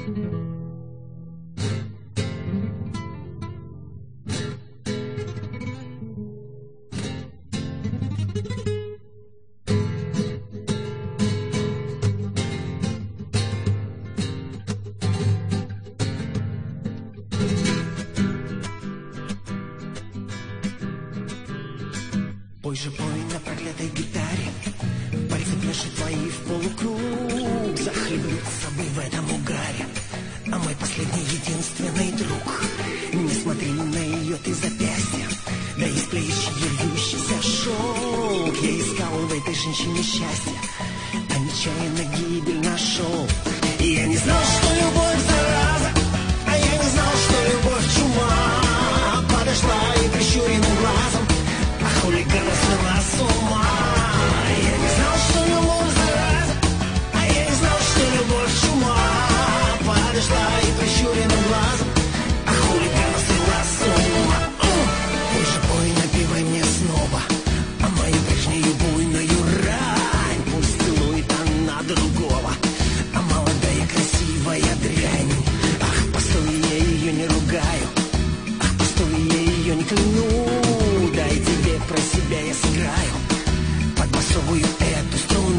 Пой же пой на проклятой гитаре, пальцы пляшут твои в полукруг, захлебнут с собой в этом угаре. А мой последний единственный друг, не смотри на ее ты запястье, да из плеч вьющийся шелк. Я искал в этой женщине счастье, а нечаянно гибель нашел. И я не знал, что любовь зараза, а я не знал, что любовь чума. Подошла и прищуренным глазом хулигана свела с ума. Я не знал, что любовь зараза, а я не знал, что любовь чума. Подошла и прищуренным глазом хулигана свела с ума. Пой же пой, напивай мне снова мою прежнюю буйную рань. Пусть целует она другого, молодая красивая дрянь. Ах, постой, я ее не ругаю, ах, постой, я ее не кляну. Дай тебе про себя я сыграю под басовую эту струну.